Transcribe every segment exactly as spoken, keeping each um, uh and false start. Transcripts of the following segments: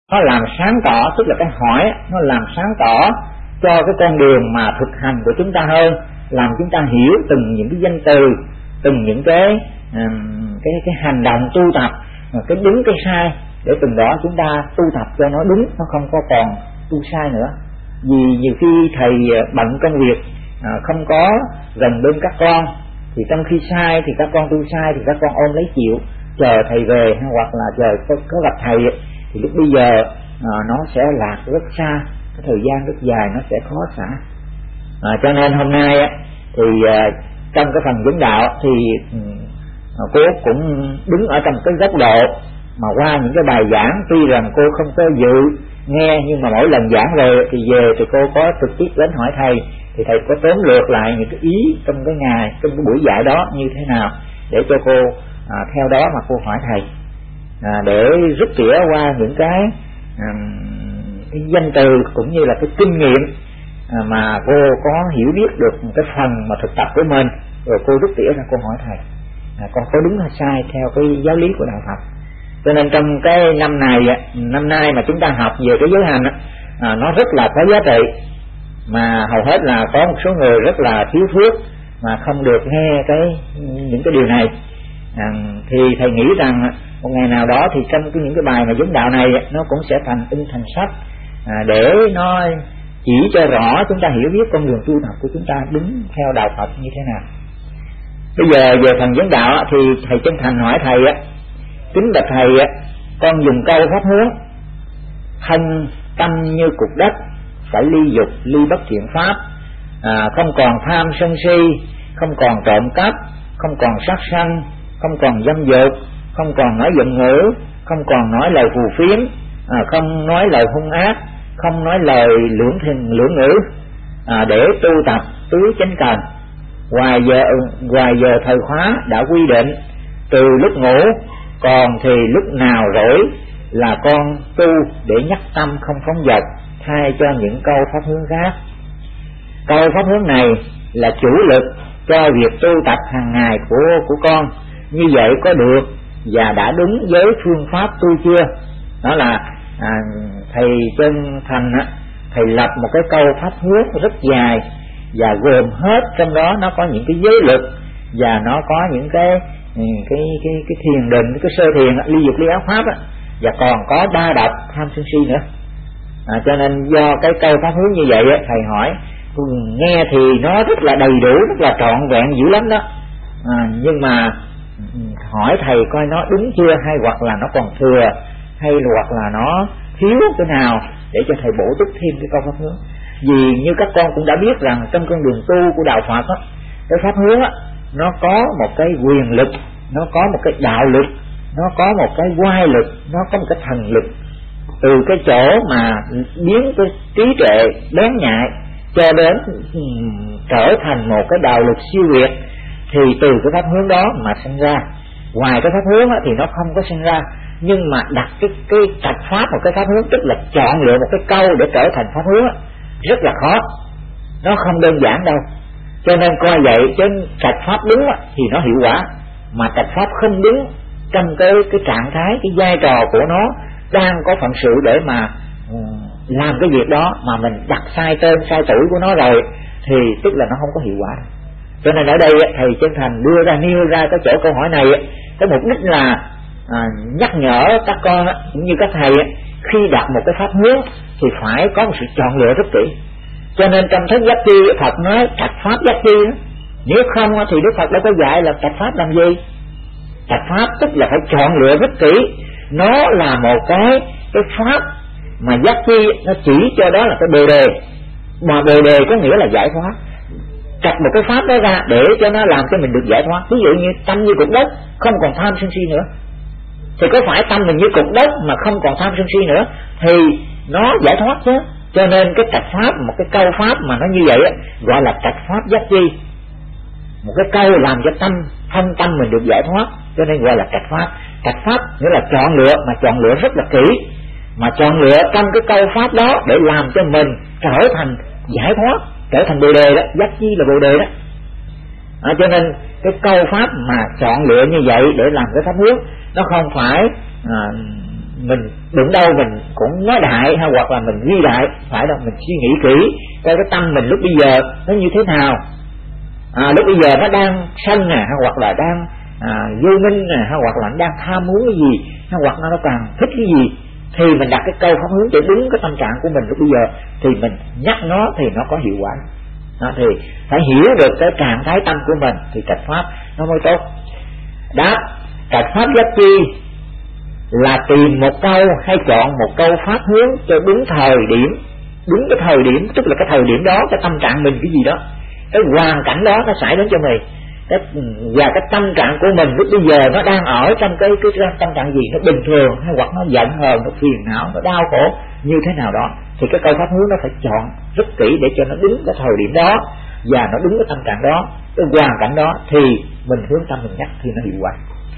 nó làm sáng tỏ, tức là cái hỏi nó làm sáng tỏ cho cái con đường mà thực hành của chúng ta hơn, làm chúng ta hiểu từng những cái danh từ, từng những cái cái cái hành động tu tập, cái đúng cái sai, để từng đó chúng ta tu tập cho nó đúng, nó không có còn tu sai nữa. Vì nhiều khi thầy bận công việc không có gần bên các con, thì trong khi sai thì các con tu sai thì các con ôm lấy chịu, chờ thầy về hoặc là chờ có, có gặp thầy, thì lúc bây giờ à, nó sẽ lạc rất xa, cái thời gian rất dài nó sẽ khó xả. À, cho nên hôm nay á, thì à, trong cái phần vấn đạo thì à, cô cũng đứng ở trong cái góc độ mà qua những cái bài giảng, tuy rằng cô không có dự nghe, nhưng mà mỗi lần giảng rồi thì về thì cô có trực tiếp đến hỏi thầy, thì thầy có tóm lược lại những cái ý trong cái ngày, trong cái buổi dạy đó như thế nào, để cho cô à, theo đó mà cô hỏi thầy, à, để rút tỉa qua những cái à, cái danh từ cũng như là cái kinh nghiệm à, mà cô có hiểu biết được một cái phần mà thực tập của mình, rồi cô rút tỉa ra cô hỏi thầy à, con có đúng hay sai theo cái giáo lý của đạo Phật. Cho nên trong cái năm này, năm nay mà chúng ta học về cái giới hành à, nó rất là có giá trị, mà hầu hết là có một số người rất là thiếu phước mà không được nghe cái những cái điều này. À, thì thầy nghĩ rằng một ngày nào đó thì trong cái những cái bài mà vấn đạo này nó cũng sẽ thành in thành sách à, để nó chỉ cho rõ chúng ta hiểu biết con đường tu tập của chúng ta đúng theo đạo Phật như thế nào. Bây giờ về phần vấn đạo thì thầy chân thành hỏi thầy á, kính bạch thầy á, con dùng câu pháp hướng thân tâm như cục đất, phải ly dục ly bất thiện pháp, à, không còn tham sân si, không còn trộm cắp, không còn sát sanh, không còn dâm dục, không còn nói giận ngữ, không còn nói lời phù phiếm, à, không nói lời hung ác, không nói lời lưỡng thình lưỡng ngữ, à, để tu tập tứ chánh cần. Ngoài giờ ngoài giờ thời khóa đã quy định, từ lúc ngủ còn thì lúc nào rỗi là con tu để nhắc tâm không phóng dật, thay cho những câu pháp hướng khác. Câu pháp hướng này là chủ lực cho việc tu tập hàng ngày của của con. Như vậy có được và đã đúng với phương pháp tu chưa? Đó là à, thầy chân thành á, thầy lập một cái câu pháp hướng rất dài và gồm hết trong đó nó có những cái giới lực và nó có những cái cái cái cái thiền định, cái sơ thiền ly dục ly ác pháp á, và còn có ba độc tham sân si nữa. À, cho nên do cái câu pháp hướng như vậy á, thầy hỏi nghe thì nó rất là đầy đủ, rất là trọn vẹn dữ lắm đó, à, nhưng mà hỏi thầy coi nó đúng chưa, hay hoặc là nó còn thừa, hay hoặc là nó thiếu cái nào để cho thầy bổ túc thêm cái câu pháp hướng. Vì như các con cũng đã biết rằng trong con đường tu của đạo Phật á, cái pháp hướng á, nó có một cái quyền lực, nó có một cái đạo lực, nó có một cái oai lực, nó có một cái thần lực, từ cái chỗ mà biến cái trí tuệ bén nhạy cho đến trở thành một cái đạo lực siêu việt, thì từ cái pháp hướng đó mà sinh ra. Ngoài cái pháp hướng á, thì nó không có sinh ra, nhưng mà đặt cái cái trạch pháp một cái pháp hướng, tức là chọn lựa một cái câu để trở thành pháp hướng á, rất là khó, nó không đơn giản đâu. Cho nên coi vậy, trên trạch pháp đúng á, thì nó hiệu quả, mà trạch pháp không đúng trong cái cái trạng thái, cái vai trò của nó đang có phận sự để mà um, làm cái việc đó, mà mình đặt sai tên sai tuổi của nó rồi thì tức là nó không có hiệu quả. Cho nên ở đây thầy chân thành đưa ra nêu ra cái chỗ câu hỏi này, cái mục đích là à, nhắc nhở các con cũng như các thầy, khi đặt một cái pháp hướng thì phải có một sự chọn lựa rất kỹ. Cho nên trong thất giác chi Phật nói trạch pháp giác chi, nếu không thì Đức Phật đã có dạy là trạch pháp làm gì. Trạch pháp tức là phải chọn lựa rất kỹ, nó là một cái cái pháp mà giác chi nó chỉ cho đó là cái bồ đề, mà bồ đề có nghĩa là giải thoát. Trạch một cái pháp đó ra để cho nó làm cho mình được giải thoát. Ví dụ như tâm như cục đất, không còn tham sân si nữa, thì có phải tâm mình như cục đất mà không còn tham sân si nữa thì nó giải thoát chứ. Cho nên cái trạch pháp, một cái câu pháp mà nó như vậy á, gọi là trạch pháp giác chi, một cái câu làm cho tâm thân tâm mình được giải thoát, cho nên gọi là trạch pháp. Trạch pháp nghĩa là chọn lựa, mà chọn lựa rất là kỹ, mà chọn lựa trong cái câu pháp đó để làm cho mình trở thành giải thoát, trở thành bồ đề đó. Giác chi là bồ đề đó. À, cho nên cái câu pháp mà chọn lựa như vậy để làm cái pháp hướng, nó không phải à, mình đụng đâu mình cũng nói đại hay hoặc là mình ghi đại, phải đâu, mình suy nghĩ kỹ coi cái tâm mình lúc bây giờ nó như thế nào. À, lúc bây giờ nó đang sân nè, hay hoặc là đang à, vô minh nè, hay hoặc là nó đang tham muốn cái gì, hay hoặc là nó càng thích cái gì, thì mình đặt cái câu pháp hướng để đúng cái tâm trạng của mình lúc bây giờ, thì mình nhắc nó thì nó có hiệu quả. Đó, thì phải hiểu được cái trạng thái tâm của mình thì trạch pháp nó mới tốt. Đó, trạch pháp giác chi là tìm một câu hay chọn một câu pháp hướng cho đúng thời điểm, đúng cái thời điểm, tức là cái thời điểm đó, cái tâm trạng mình cái gì đó, cái hoàn cảnh đó nó xảy đến cho mình, cái, và cái tâm trạng của mình lúc bây giờ nó đang ở trong cái, cái, cái tâm trạng gì, nó bình thường hay hoặc nó giận hờn, nó phiền não, nó đau khổ như thế nào đó, thì cái câu pháp hướng nó phải chọn rất kỹ để cho nó đúng cái thời điểm đó và nó đúng cái tâm trạng đó, cái hoàn cảnh đó, thì mình hướng tâm mình nhắc thì nó hiệu quả.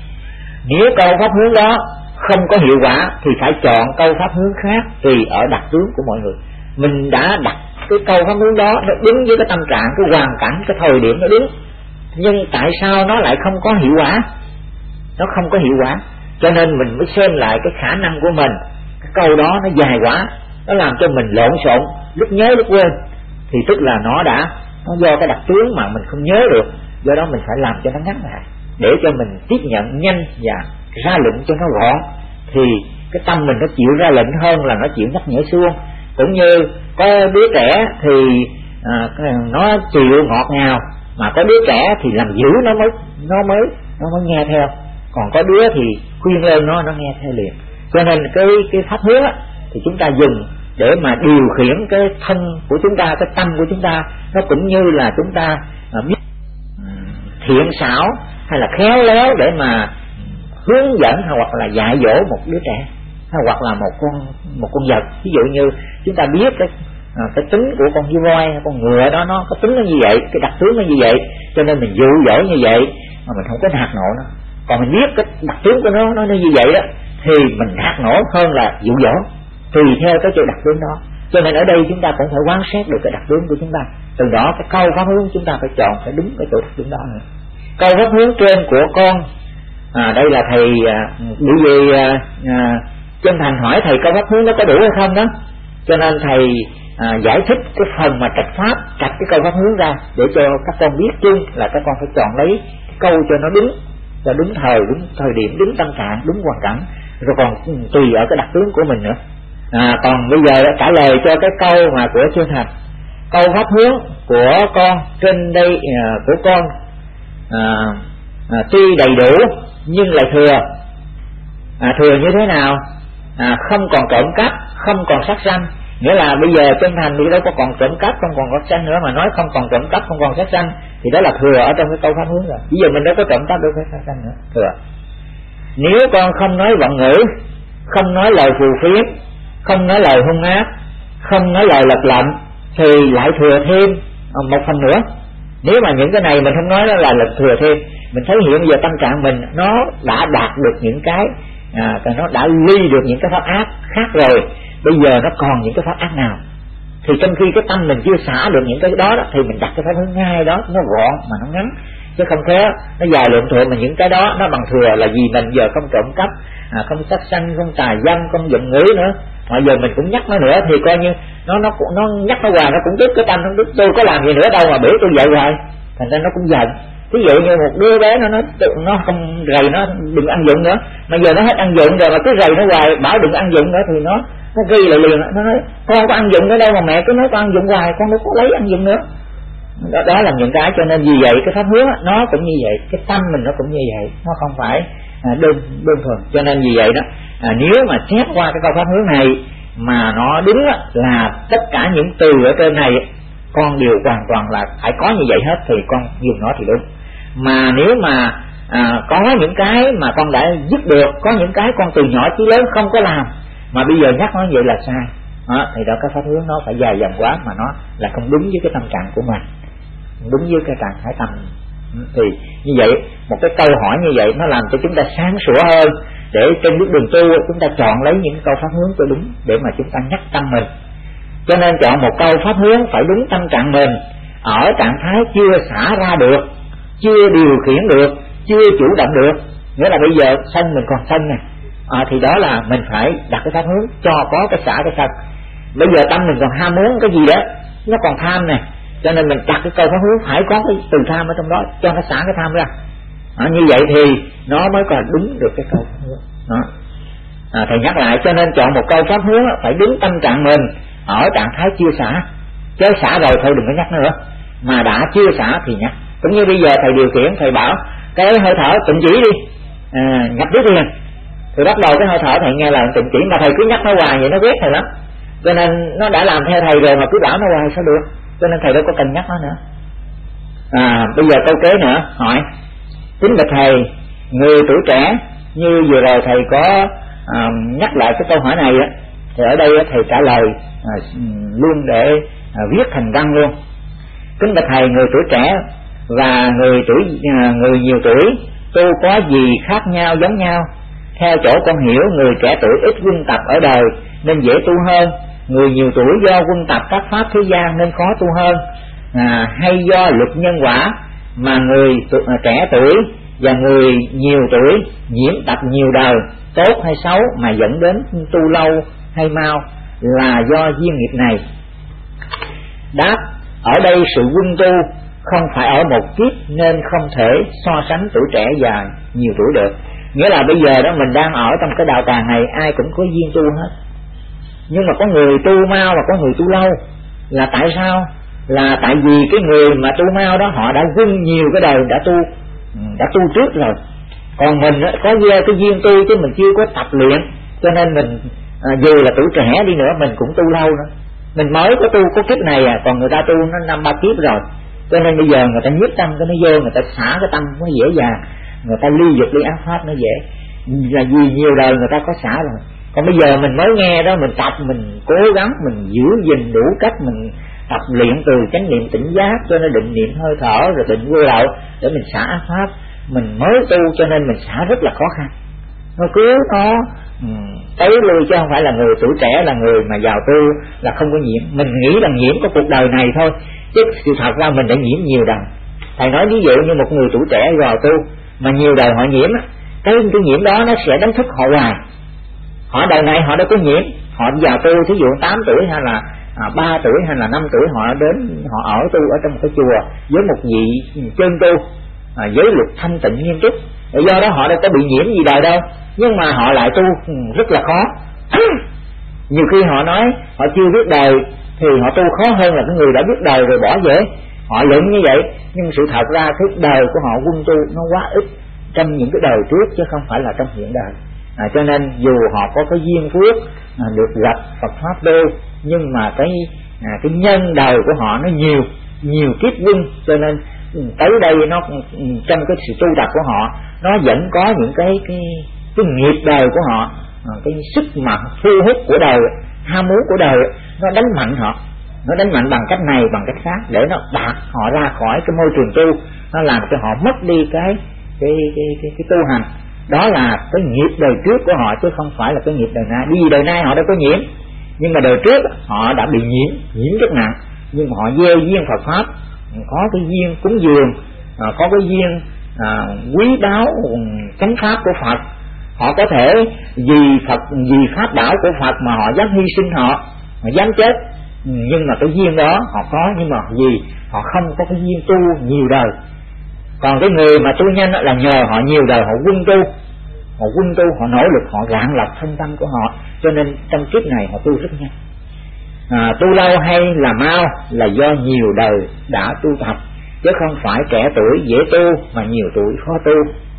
Nếu câu pháp hướng đó không có hiệu quả thì phải chọn câu pháp hướng khác tùy ở đặc tướng của mọi người. Mình đã đặt cái câu pháp hướng đó nó đúng với cái tâm trạng, cái hoàn cảnh, cái thời điểm nó đúng, nhưng tại sao nó lại không có hiệu quả? Nó không có hiệu quả, cho nên mình mới xem lại cái khả năng của mình. Cái câu đó nó dài quá, nó làm cho mình lộn xộn, lúc nhớ lúc quên, thì tức là nó đã nó do cái đặc tướng mà mình không nhớ được. Do đó mình phải làm cho nó ngắn lại để cho mình tiếp nhận nhanh và ra lệnh cho nó gọn, thì cái tâm mình nó chịu ra lệnh hơn là nó chịu nhắc nhở suông. Cũng như có đứa trẻ thì à, nó chịu ngọt ngào, mà có đứa trẻ thì làm dữ nó mới nó mới nó mới nghe theo, còn có đứa thì khuyên lên nó nó nghe theo liền. Cho nên cái cái pháp hướng á, thì chúng ta dùng để mà điều khiển cái thân của chúng ta, cái tâm của chúng ta, nó cũng như là chúng ta à, biết thiện xảo hay là khéo léo để mà hướng dẫn hay hoặc là dạy dỗ một đứa trẻ, hay hoặc là một con một con vật. Ví dụ như chúng ta biết cái à, cái tính của con hươu voi, con ngựa đó, nó có tính nó như vậy, cái đặc tướng nó như vậy, cho nên mình dụ dỗ như vậy mà mình không có nạt nộ nó. Còn mình biết cái đặc tướng của nó nó như vậy đó, thì mình nạt nộ hơn là dụ dỗ, tùy theo cái chỗ đặc tướng đó. Cho nên ở đây chúng ta cũng phải quan sát được cái đặc tướng của chúng ta, từ đó cái câu pháp hướng chúng ta phải chọn phải đúng cái chỗ đặc tướng đó nữa. Câu pháp hướng trên của con à, đây là thầy à, bởi vì à, à, chân thành hỏi thầy câu pháp hướng nó có đủ hay không đó, cho nên thầy à, giải thích cái phần mà trạch pháp, trạch cái câu pháp hướng ra để cho các con biết chung là các con phải chọn lấy cái câu cho nó đúng, cho đúng thời, đúng thời điểm, đúng tâm trạng, đúng hoàn cảnh, rồi còn tùy ở cái đặc tướng của mình nữa. À, còn bây giờ trả lời cho cái câu mà của Trương Thành, câu pháp hướng của con trên đây à, của con à, à, tuy đầy đủ nhưng lại thừa. À, thừa như thế nào? À, không còn trộm cắp, không còn sát sanh. Nghĩa là bây giờ chân thành thì đâu có còn trộm cắp, không còn sát sanh nữa, mà nói không còn trộm cắp, không còn sát sanh thì đó là thừa ở trong cái câu pháp hướng rồi. Bây giờ mình đâu có trộm cắp, đâu có sát sanh nữa, thừa. Nếu con không nói vọng ngữ, không nói lời phù phiếm, không nói lời hung ác, không nói lời lật lọng, thì lại thừa thêm một phần nữa. Nếu mà những cái này mình không nói, đó là lực thừa thêm. Mình thấy hiện giờ tâm trạng mình nó đã đạt được những cái à, nó đã ly được những cái pháp ác khác rồi, bây giờ nó còn những cái pháp ác nào, thì trong khi cái tâm mình chưa xả được những cái đó, đó thì mình đặt cái pháp hướng ngay đó, nó gọn mà nó ngắn, chứ không khéo nó dài lộn thuộn. Mà những cái đó nó bằng thừa là gì? Mình giờ không trộm cắp, à, không sát sanh, không tà dâm, không giận ngữ nữa, mà giờ mình cũng nhắc nó nữa thì coi như nó nó nó nhắc nó hoài, nó cũng tức cái tâm, nó tức tôi có làm gì nữa đâu mà biểu tôi dạy hoài, thành ra nó cũng giận. Ví dụ như một đứa bé nó nói nó không rầy nó đừng ăn dụng nữa, mà giờ nó hết ăn dụng rồi mà cứ rầy nó hoài bảo đừng ăn dụng nữa thì nó nó ghi lại liền, nó nói con có ăn dụng nữa đâu mà mẹ cứ nói con ăn dụng hoài, con đâu có lấy ăn dụng nữa. Đó, đó là những cái, cho nên vì vậy cái pháp hướng nó cũng như vậy, cái tâm mình nó cũng như vậy, nó không phải à, đơn đơn thuần. Cho nên vì vậy đó, à, nếu mà xét qua cái câu pháp hướng này mà nó đúng á, là tất cả những từ ở trên này con đều hoàn toàn là phải có như vậy hết thì con dùng nó thì đúng. Mà nếu mà à, có những cái mà con đã dứt được, có những cái con từ nhỏ chí lớn không có làm mà bây giờ nhắc nó vậy là sai đó, thì đó cái pháp hướng nó phải dài dòng quá mà nó là không đúng với cái tâm trạng của mình, đúng với cái trạng thái tâm. Thì như vậy một cái câu hỏi như vậy nó làm cho chúng ta sáng sủa hơn, để trên bước đường tu chúng ta chọn lấy những câu pháp hướng cho đúng để mà chúng ta nhắc tâm mình. Cho nên chọn một câu pháp hướng phải đúng tâm trạng mình, ở trạng thái chưa xả ra được, chưa điều khiển được, chưa chủ động được. Nghĩa là bây giờ sân mình còn sân nè, à, thì đó là mình phải đặt cái pháp hướng cho có cái xả cái sân. Bây giờ tâm mình còn ham muốn cái gì đó, nó còn tham nè, cho nên mình đặt cái câu pháp hướng phải có cái từ tham ở trong đó, cho nó xả cái tham ra. À, như vậy thì nó mới còn đúng được cái câu pháp hướng đó. À, thầy nhắc lại, cho nên chọn một câu pháp hướng phải đúng tâm trạng mình ở trạng thái chưa xả, chứ xả rồi thôi đừng có nhắc nữa, mà đã chưa xả thì nhắc. Cũng như bây giờ thầy điều khiển, thầy bảo cái hơi thở tịnh chỉ đi, à, nhập biết liền, thì bắt đầu cái hơi thở thầy nghe là tịnh chỉ, mà thầy cứ nhắc nó hoài vậy nó ghét thầy lắm, cho nên nó đã làm theo thầy rồi mà cứ bảo nó hoài sao được, cho nên thầy đâu có cần nhắc nó nữa. À, bây giờ câu kế nữa hỏi: kính bạch thầy, người tuổi trẻ như vừa rồi thầy có à, nhắc lại cái câu hỏi này á, thì ở đây thầy trả lời à, luôn để à, viết thành văn luôn. Kính bạch thầy, người tuổi trẻ và người tuổi à, người nhiều tuổi tu có gì khác nhau giống nhau? Theo chỗ con hiểu, người trẻ tuổi ít quân tập ở đời nên dễ tu hơn, người nhiều tuổi do quân tập các pháp thế gian nên khó tu hơn, à, hay do luật nhân quả mà người tu, à, trẻ tuổi và người nhiều tuổi nhiễm tập nhiều đời, tốt hay xấu mà dẫn đến tu lâu hay mau, là do duyên nghiệp này? Đáp: ở đây sự quân tu không phải ở một kiếp nên không thể so sánh tuổi trẻ và nhiều tuổi được. Nghĩa là bây giờ đó mình đang ở trong cái đạo tràng này, ai cũng có duyên tu hết, nhưng mà có người tu mau và có người tu lâu. Là tại sao? Là tại vì cái người mà tu mau đó họ đã quân nhiều cái đời, đã tu đã tu trước rồi, còn mình đó, có gieo cái duyên tu chứ mình chưa có tập luyện, cho nên mình à, dù là tuổi trẻ đi nữa mình cũng tu lâu nữa. Mình mới có tu có kiếp này à, còn người ta tu nó năm ba kiếp rồi, cho nên bây giờ người ta nhiếp tâm cái nó vô, người ta xả cái tâm nó dễ dàng, người ta ly dục ly ác pháp nó dễ, là vì nhiều đời người ta có xả rồi. Còn bây giờ mình mới nghe đó, mình tập, mình cố gắng, mình giữ gìn đủ cách, mình tập luyện từ chánh niệm tỉnh giác cho nên định niệm hơi thở, rồi định vô lậu để mình xả ác pháp. Mình mới tu cho nên mình xả rất là khó khăn, nó cứ nó tới lui, chứ không phải là người tuổi trẻ là người mà vào tu là không có nhiễm. Mình nghĩ là nhiễm có cuộc đời này thôi, chứ sự thật ra mình đã nhiễm nhiều đời. Thầy nói ví dụ như một người tuổi trẻ vào tu mà nhiều đời họ nhiễm, cái cái nhiễm đó nó sẽ đánh thức họ hoài. Họ đời này họ đâu có nhiễm, họ vào tu thí dụ tám tuổi hay là à, ba tuổi hay là năm tuổi họ đến họ ở tu ở trong một cái chùa với một vị chân tu à, giới luật thanh tịnh nghiêm túc, do đó họ đâu có bị nhiễm gì đời đâu, nhưng mà họ lại tu rất là khó. Nhiều khi họ nói họ chưa biết đời thì họ tu khó hơn là cái người đã biết đời rồi bỏ dễ. Họ luận như vậy, nhưng sự thật ra cái đời của họ quân tu nó quá ít trong những cái đời trước chứ không phải là trong hiện đời. À, cho nên dù họ có cái duyên phước à, được gặp Phật pháp đô, nhưng mà cái à, cái nhân đời của họ nó nhiều nhiều kiếp quân, cho nên tới đây nó trong cái sự tu tập của họ nó vẫn có những cái cái cái nghiệp đời của họ, à, cái sức mạnh thu hút của đời, ham muốn của đời nó đánh mạnh họ, nó đánh mạnh bằng cách này bằng cách khác để nó đạp họ ra khỏi cái môi trường tu, nó làm cho họ mất đi cái cái cái cái, cái tu hành. Đó là cái nghiệp đời trước của họ chứ không phải là cái nghiệp đời nay. Vì đời nay họ đã có nhiễm, nhưng mà đời trước họ đã bị nhiễm nhiễm rất nặng, nhưng mà họ gieo duyên Phật pháp, có cái duyên cúng dường, có cái duyên à, quý báu chánh pháp của Phật. Họ có thể vì Phật vì pháp bảo của Phật mà họ dám hy sinh, họ họ dám chết, nhưng mà cái duyên đó họ có, nhưng mà vì họ không có cái duyên tu nhiều đời. Còn cái người mà tu nhanh là nhờ họ nhiều đời, họ quân tu, họ quân tu, họ nỗ lực, họ rạng lọc thân tâm của họ, cho nên trong kiếp này họ tu rất nhanh. À, tu lâu hay là mau là do nhiều đời đã tu tập, chứ không phải trẻ tuổi dễ tu mà nhiều tuổi khó tu.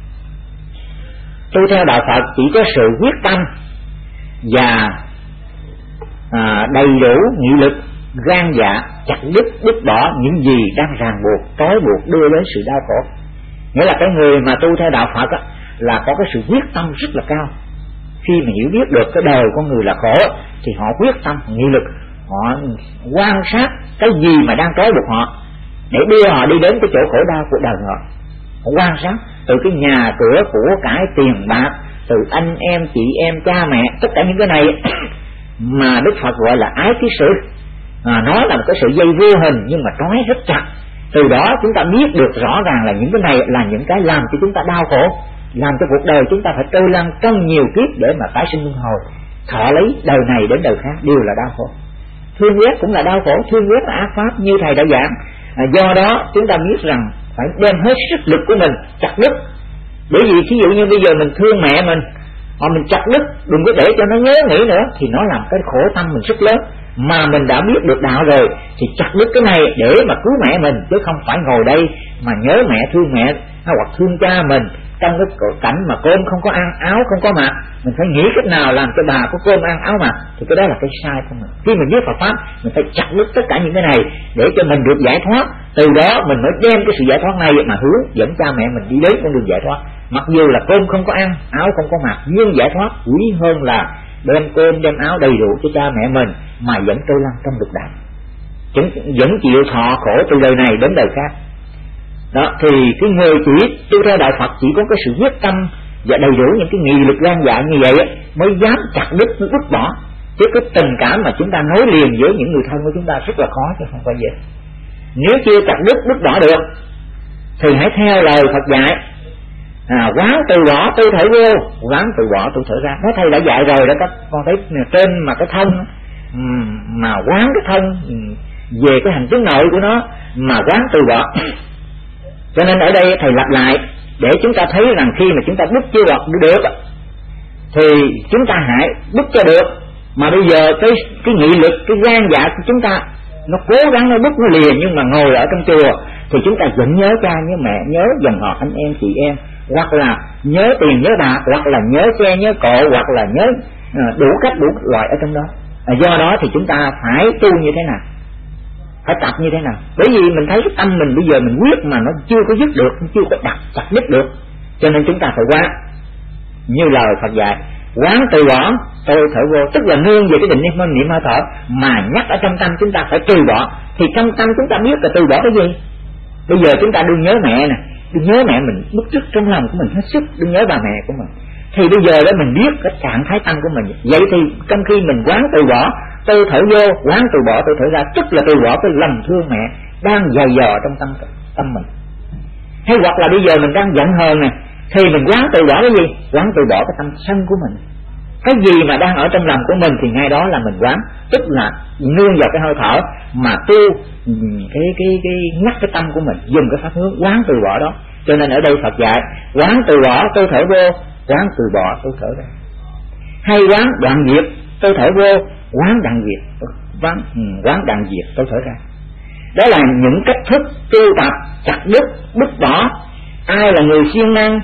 Tu theo đạo Phật chỉ có sự quyết tâm và à, đầy đủ nghị lực, gan dạ, chặt đứt đứt bỏ những gì đang ràng buộc, trói buộc đưa đến sự đau khổ. Nghĩa là cái người mà tu theo đạo Phật á, là có cái sự quyết tâm rất là cao. Khi mà hiểu biết được cái đời con người là khổ thì họ quyết tâm, nghị lực, họ quan sát cái gì mà đang trói buộc họ để đưa họ đi đến cái chỗ khổ đau của đời họ. Họ quan sát từ cái nhà cửa của cải tiền bạc, từ anh em chị em cha mẹ, tất cả những cái này mà Đức Phật gọi là ái ký sự. À, nó là một cái sự dây vô hình nhưng mà trói rất chặt. Từ đó chúng ta biết được rõ ràng là những cái này là những cái làm cho chúng ta đau khổ, làm cho cuộc đời chúng ta phải trôi lăn trong nhiều kiếp để mà tái sinh luân hồi, thọ lấy đời này đến đời khác đều là đau khổ. Thương ghét cũng là đau khổ, thương ghét là ác pháp như thầy đã giảng. À, do đó chúng ta biết rằng phải đem hết sức lực của mình chặt đứt. Bởi vì ví dụ như bây giờ mình thương mẹ mình, hoặc mình chặt đứt, đừng có để cho nó nhớ nghĩ nữa, thì nó làm cái khổ tâm mình rất lớn. Mà mình đã biết được đạo rồi thì chặt đứt cái này để mà cứu mẹ mình, chứ không phải ngồi đây mà nhớ mẹ, thương mẹ hoặc thương cha mình trong cái cảnh mà cơm không có ăn, áo không có mặc. Mình phải nghĩ cách nào làm cho bà có cơm ăn, áo mặc, thì cái đó là cái sai của mình. Khi mình biết Phật pháp, mình phải chặt đứt tất cả những cái này để cho mình được giải thoát. Từ đó mình mới đem cái sự giải thoát này mà hướng dẫn cha mẹ mình đi đến con đường giải thoát. Mặc dù là cơm không có ăn, áo không có mặc, nhưng giải thoát quý hơn là đem cơm đem áo đầy đủ cho cha mẹ mình mà vẫn trôi lăn trong lục đạo, vẫn chịu thọ khổ từ đời này đến đời khác. Đó thì cái người chỉ tu theo đạo Phật chỉ có cái sự quyết tâm và đầy đủ những cái nghị lực gan dạ như vậy mới dám chặt đứt, mới vứt bỏ. Chứ cái tình cảm mà chúng ta nối liền với những người thân của chúng ta rất là khó, chứ không phải dễ. Nếu chưa chặt đứt vứt bỏ được thì hãy theo lời Phật dạy, à, quán từ bỏ tư thể vô, quán từ bỏ tư thể ra. Đó thầy đã dạy rồi đó các con thấy trên mà cái thân mà quán cái thân về cái hành chứng nội của nó mà quán từ bỏ. Cho nên ở đây thầy lặp lại để chúng ta thấy rằng khi mà chúng ta bứt chưa được thì chúng ta hãy bứt cho được. Mà bây giờ cái cái nghị lực, cái gan dạ của chúng ta nó cố gắng nó bứt nó liền, nhưng mà ngồi ở trong chùa thì chúng ta vẫn nhớ cha nhớ mẹ, nhớ dòng họ anh em chị em, hoặc là nhớ tiền nhớ bạc, hoặc là nhớ xe nhớ cộ, hoặc là nhớ đủ cách đủ loại ở trong đó. À, do đó thì chúng ta phải tu như thế nào, phải tập như thế nào. Bởi vì mình thấy cái tâm mình bây giờ mình quyết mà nó chưa có dứt được, chưa có đặt chặt đứt được, cho nên chúng ta phải quán như lời Phật dạy, quán từ bỏ tôi thở vô, tức là nương về cái định niệm niệm hơi thở mà nhắc ở trong tâm chúng ta phải từ bỏ. Thì trong tâm chúng ta biết là từ bỏ cái gì. Bây giờ chúng ta đừng nhớ mẹ nè, đừng nhớ mẹ mình bức rứt trong lòng của mình hết sức, đừng nhớ bà mẹ của mình. Thì bây giờ đó mình biết cái trạng thái tâm của mình. Vậy thì trong khi mình quán từ bỏ tôi thở vô, quán từ bỏ tôi thở ra, tức là từ bỏ cái lòng thương mẹ đang dày dò trong tâm tâm mình. Hay hoặc là bây giờ mình đang giận hờn nè, thì mình quán từ bỏ cái gì? Quán từ bỏ cái tâm sân của mình. Cái gì mà đang ở trong lòng của mình thì ngay đó là mình quán, tức là nương vào cái hơi thở mà tu cái cái cái nhắc cái tâm của mình, dùng cái pháp hướng quán từ bỏ đó. Cho nên ở đây Phật dạy quán từ bỏ tôi thở vô, quán từ bỏ tôi thở ra. Hay quán đoạn diệt tôi thở vô, quán đoạn diệt, quán quán đoạn diệt tôi thở ra. Đó là những cách thức tu tập chặt đứt bứt bỏ. Ai là người siêng năng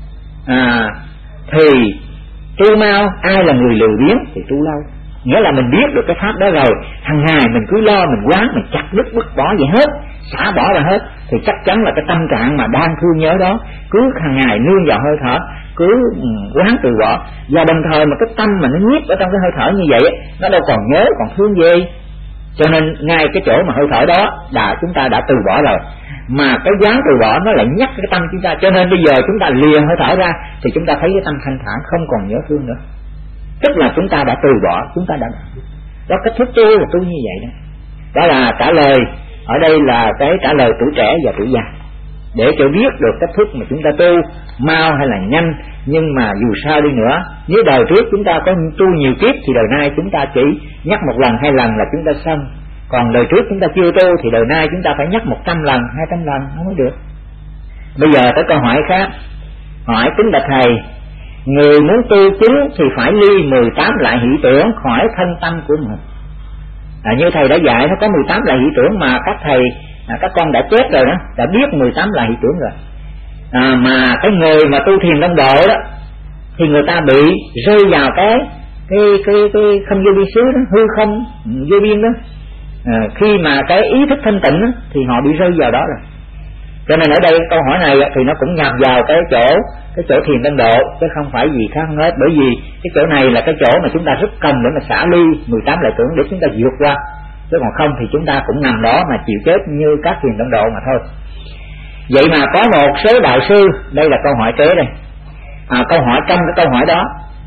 à, thì tu mau, ai là người lười biếng thì tu lâu. Nghĩa là mình biết được cái pháp đó rồi, hàng ngày mình cứ lo mình quán, mình chặt đứt bứt bỏ vậy hết, xả bỏ ra hết, thì chắc chắn là cái tâm trạng mà đang thương nhớ đó cứ hàng ngày nương vào hơi thở, cứ quán từ bỏ. Và đồng thời mà cái tâm mà nó nhiếp ở trong cái hơi thở như vậy, nó đâu còn nhớ còn thương gì. Cho nên ngay cái chỗ mà hơi thở đó đã chúng ta đã từ bỏ rồi, mà cái quán từ bỏ nó lại nhắc cái tâm chúng ta. Cho nên bây giờ chúng ta lìa hơi thở ra thì chúng ta thấy cái tâm thanh thản, không còn nhớ thương nữa, tức là chúng ta đã từ bỏ, chúng ta đã đó. Cách thức tu là tu như vậy đó. Đó là trả lời ở đây là cái trả lời tuổi trẻ và tuổi già, để cho biết được cách thức mà chúng ta tu mau hay là nhanh. Nhưng mà dù sao đi nữa, nếu đời trước chúng ta có tu nhiều kiếp thì đời nay chúng ta chỉ nhắc một lần hai lần là chúng ta xong. Còn đời trước chúng ta chưa tu thì đời nay chúng ta phải nhắc một trăm lần, hai trăm lần nó mới được. Bây giờ tới câu hỏi khác, hỏi kính bạch thầy, người muốn tu chứng thì phải ly mười tám loại hỷ tưởng khỏi thân tâm của mình. À, như thầy đã dạy nó có mười tám loại hỷ tưởng mà các thầy à, các con đã chết rồi đó, đã biết mười tám loại hỷ tưởng rồi. À, mà cái người mà tu thiền đông độ đó thì người ta bị rơi vào cái cái cái cái không vô biên xứ đó, hư không vô biên đó. À, khi mà cái ý thức thanh tịnh đó, thì họ bị rơi vào đó rồi. Cho nên ở đây câu hỏi này thì nó cũng nhập vào cái chỗ cái chỗ thiền đông độ, chứ không phải gì khác hết. Bởi vì cái chỗ này là cái chỗ mà chúng ta rất cần để mà xả ly mười tám loại tưởng để chúng ta vượt qua, chứ còn không thì chúng ta cũng nằm đó mà chịu chết như các thiền đông độ mà thôi. Vậy mà có một số đạo sư, đây là câu hỏi kế đây, à, câu hỏi trong cái câu hỏi đó,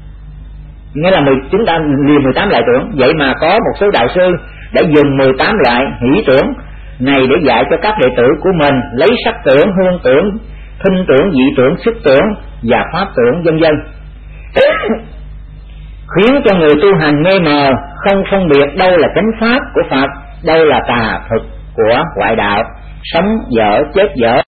nghĩa là chúng ta liền mười tám loại tưởng. Vậy mà có một số đạo sư đã dùng mười tám loại hỷ tưởng này để dạy cho các đệ tử của mình lấy sắc tưởng, hương tưởng, thinh tưởng, dị tưởng, xúc tưởng và pháp tưởng vân vân, khiến cho người tu hành mê mờ, không phân biệt đâu là chánh pháp của Phật, đâu là tà thực của ngoại đạo, sống dở chết dở.